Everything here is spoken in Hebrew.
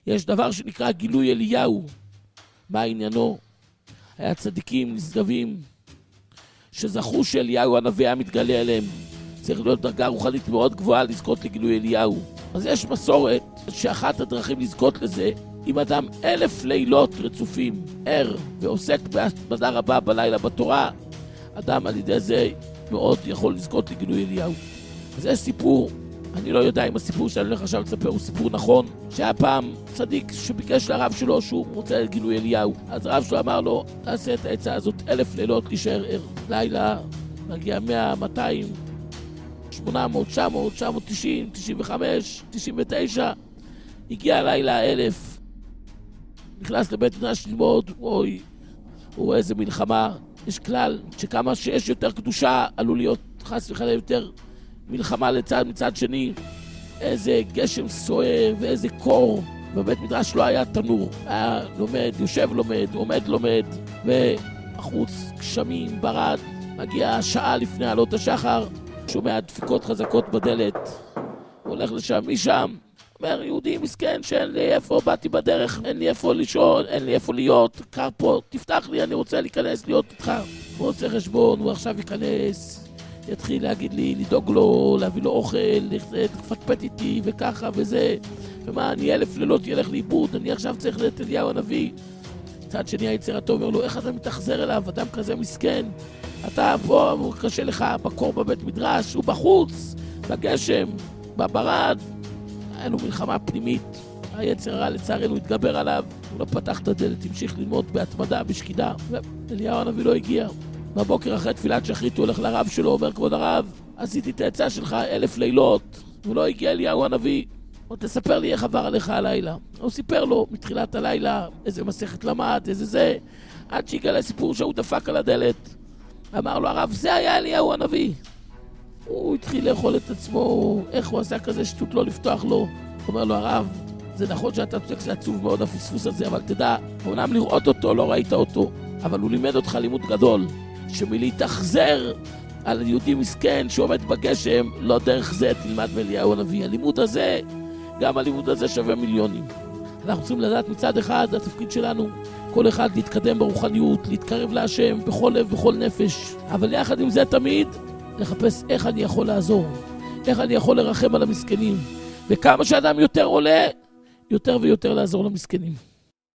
יש דבר שנקרא גילוי אליהו. מה עניינו? היה צדיקים נשגבים שזכו שאליהו הנביא היה מתגלה אליהם. צריך להיות דרגה רוחנית מאוד גבוהה לזכות לגילוי אליהו. אז יש מסורת שאחת הדרכים לזכות לזה, אם אדם 1000 לילות רצופים ער ועוסק בהתמדה רבה בלילה בתורה, אדם על ידי זה מאוד יכול לזכות לגילוי אליהו. אז יש סיפור, אני לא יודע אם הסיפור שאני הולך עכשיו לספר הוא סיפור נכון, שהיה פעם צדיק שביקש לרב שלו שהוא רוצה לגילוי אליהו. אז הרב שלו אמר לו, תעשה את העצה הזאת 1000 לילות להישאר ער. לילה מגיע 100, 200, 800, 900, 990, 95, 99, הגיע לילה 1000, נכנס לבית מדרש ללמוד, אוי, הוא רואה איזה מלחמה. יש כלל שכמה שיש יותר קדושה עלול להיות חס וחלילה יותר מלחמה מצד שני. איזה גשם סוער ואיזה קור, בבית מדרש לא היה תנור, היה לומד, יושב לומד, עומד לומד, והחוץ גשמים, ברד. מגיע שעה לפני עלות השחר, שומע דפיקות חזקות בדלת, הוא הולך לשם, משם אומר, יהודי מסכן שאין לי איפה, באתי בדרך, אין לי איפה לישון, אין לי איפה להיות, קר פה, תפתח לי, אני רוצה להיכנס להיות איתך. הוא עושה חשבון, הוא עכשיו ייכנס, יתחיל להגיד לי, לדאוג לו, להביא לו אוכל, לפטפט איתי וככה וזה, ומה, אני 1000 לילות ילך לאיבוד, אני עכשיו צריך את אליהו הנביא. צד שני היצר הטוב אומר לו, איך אתה מתחזר אליו, אדם כזה מסכן, אתה פה, קשה לך בקור בבית מדרש, הוא בחוץ, בגשם, בברד. היה לו מלחמה פנימית, היצר הרע לצערנו התגבר עליו, הוא לא פתח את הדלת, המשיך ללמוד בהתמדה, בשקידה, ואליהו הנביא לא הגיע. בבוקר אחרי תפילת שחרית הוא הולך לרב שלו, אומר, כבוד הרב, עשיתי את העצה שלך 1000 לילות, ולא הגיע אליהו הנביא, תספר לי איך עבר עליך הלילה. הוא סיפר לו מתחילת הלילה איזה מסכת למד, איזה זה, עד שהגיע לסיפור שהוא דפק על הדלת. אמר לו הרב, זה היה אליהו הנביא. הוא התחיל לאכול את עצמו, איך הוא עשה כזה שטות לא לפתוח לו. אומר לו הרב, זה נכון שאתה צודק, זה עצוב מאוד הפספוס הזה, אבל תדע, אומנם לראות אותו, לא ראית אותו, אבל הוא לימד אותך לימוד גדול, שמלהתאכזר על יהודי מסכן שעומד בגשם, לא דרך זה תלמד מאליהו הנביא. הלימוד הזה, גם הלימוד הזה שווה מיליונים. אנחנו צריכים לדעת מצד אחד, התפקיד שלנו, כל אחד להתקדם ברוחניות, להתקרב להשם, בכל לב, בכל נפש. אבל יחד עם זה תמיד, לחפש איך אני יכול לעזור, איך אני יכול לרחם על המסכנים. וכמה שאדם יותר עולה, יותר ויותר לעזור למסכנים.